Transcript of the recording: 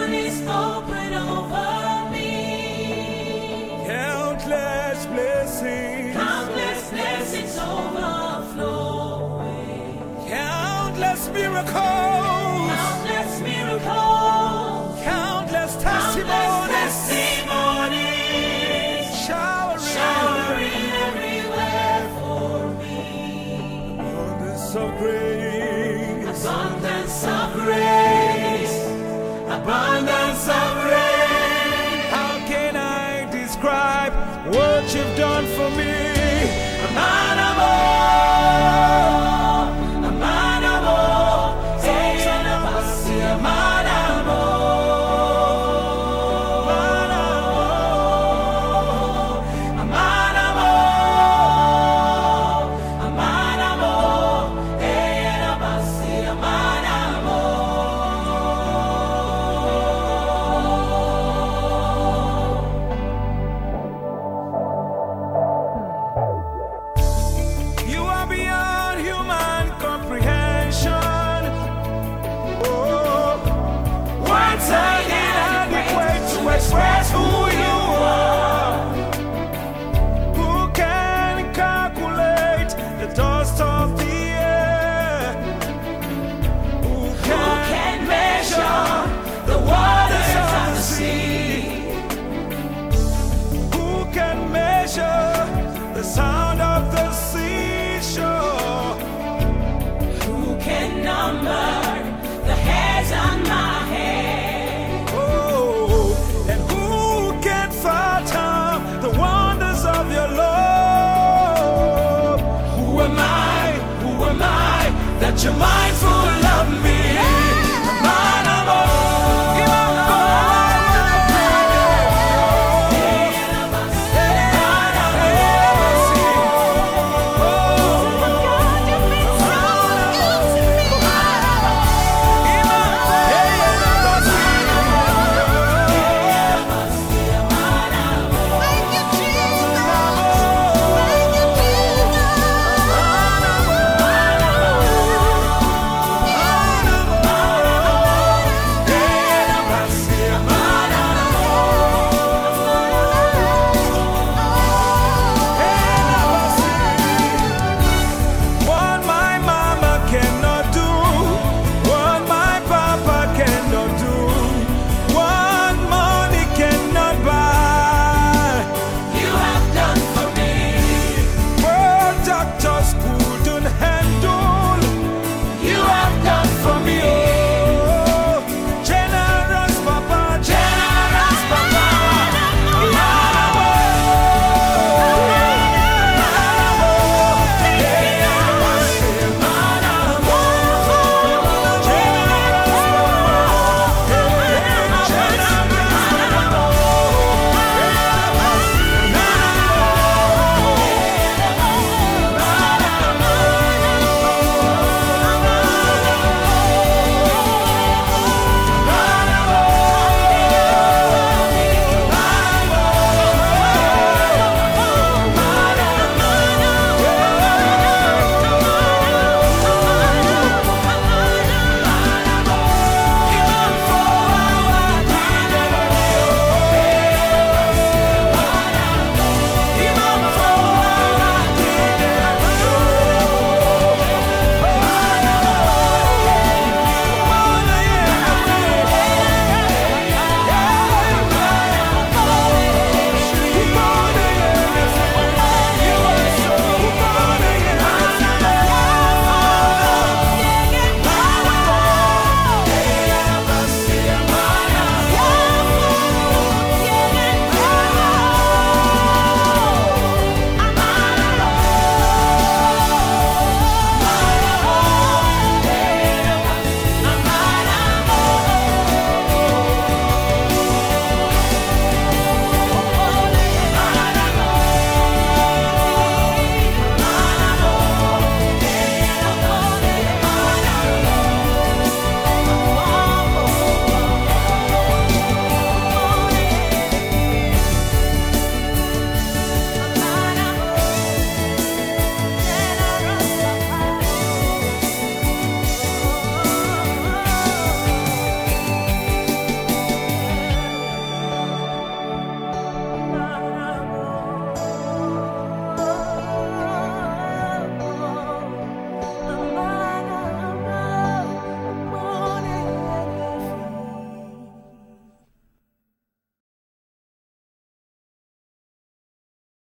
heaven is open over me. Countless blessings, Countless blessings overflowing. countless miracles, Countless miracles. countless Countless testimonies, testimonies. showering Everywhere for me. abundance of grace, Abundance of grace. Abundance of grace. How can I describe what you've done for me? You are beyond human comprehension. Oh, words are inadequate to express who you are. Who can calculate the dust of the air? Who Can measure the waters of the sea. Who can measure the sound of the seashore? Who can number the hairs on my head? Oh, and who can fathom the wonders of your love? Who am I? Who am I that you're mindful